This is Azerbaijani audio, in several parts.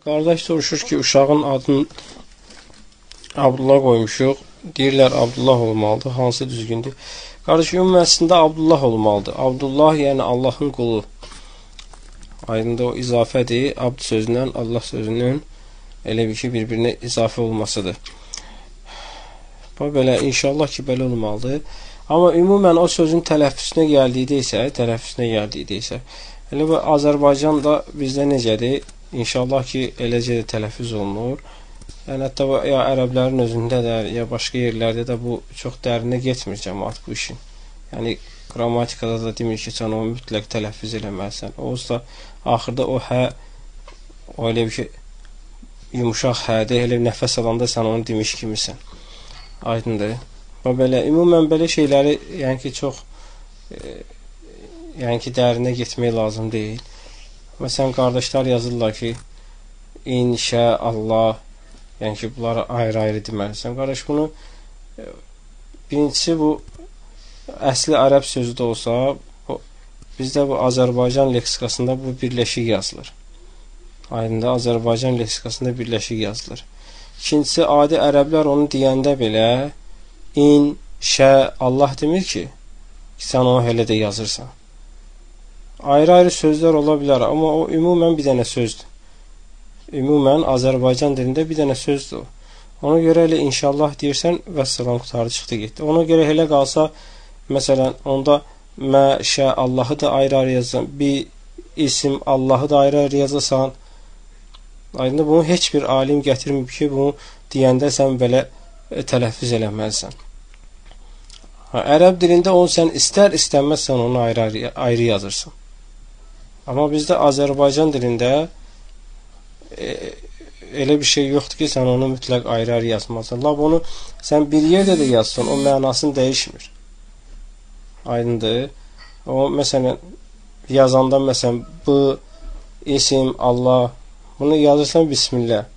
Qardaş soruşur ki, uşağın adını Abdullah qoymuşuq. Deyirlər, Abdullah olmalıdır. Hansı düzgündür? Qardaş, ümumən əslində Abdullah olmalıdır. Abdullah, yəni Allahın qulu. Aydında o izafədir. Abd sözündən, Allah sözünün elə bir ki, bir-birinə izafə olmasıdır. Bu belə, inşallah ki, belə olmalıdır. Amma ümumən o sözün tələffüsünə gəldikdə isə, elə bu Azərbaycanda bizdə necədir? İnşallah ki, eləcə də tələffüz olunur. Yəni, hətta ya ərəblərin özündə də, ya başqa yerlərdə də bu çox dərinə getmir cəmaat bu işin. Yəni, qrammatikada da demir ki, sən onu mütləq tələffüz eləməlisən. Olsa, axırda o hə, o elə bir ki, yumuşaq hədir, elə nəfəs alanda sən onu demiş kimisən. Aydındır. Və belə, ümumən belə şeyləri, yəni ki, çox, yəni ki, dərinə getmək lazım deyil. Məsələn, qardaşlar yazırlar ki, inşallah, yəni ki, bunları ayrı-ayrı deməlisən. Qardaş, bunu, birincisi, bu, əsli ərəb sözü də olsa, bizdə bu Azərbaycan leksikasında bu birləşik yazılır. Aydında Azərbaycan leksikasında birləşik yazılır. İkincisi, adi ərəblər onu deyəndə belə, Allah demir ki, sən onu elə də yazırsan. Ayrı-ayrı sözlər ola bilər, amma o ümumən bir dənə sözdür. Ümumən Azərbaycan dilində bir dənə sözdür. Ona görə elə inşallah deyirsən, vəssalam, qutarı çıxdı, getdi. Ona görə elə qalsa, məsələn, onda Allahı da ayrı-ayrı yazsan, bir isim Allahı da ayrı-ayrı yazasan, aydında bunu heç bir alim gətirməyib ki, bunu deyəndə sən belə tələffüz eləməlisən. Ərəb dilində onu sən istər-istənməzsən onu ayrı yazırsan. Amma bizdə Azərbaycan dilində elə bir şey yoxdur ki, sən onu mütləq ayrı-ayrı yazmalısan. Lab onu sən bir yerdə də yazsan, o mənasını dəyişmir. Aydındır. O, məsələn, yazanda, məsələn, bu isim, Allah, bunu yazırsan Bismillah.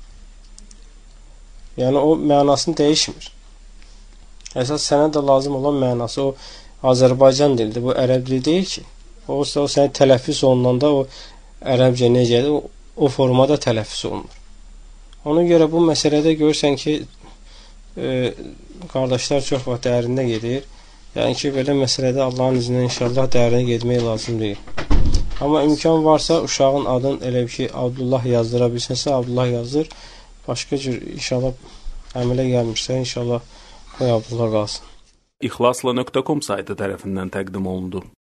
Yəni, o mənasını dəyişmir. Əsas sənə də lazım olan mənası o Azərbaycan dilidir, bu ərəb dili deyil ki. O sənin tələffüz olunanda o ərəbcə necədir, o formada tələffüz olunur. Ona görə bu məsələdə görürsən ki, qardaşlar çox vaxt dərinə gedir. Yəni ki, belə məsələdə Allahın izinə inşallah dərinə getmək lazım deyil. Amma imkan varsa, uşağın adını elə ki, Abdullah yazdıra bilsənsə, Abdullah yazdır. Başqa cür inşallah əmələ gəlmirsə, inşallah qoy Abdullah qalsın. İxlasla.com saytı tərəfindən təqdim olundu.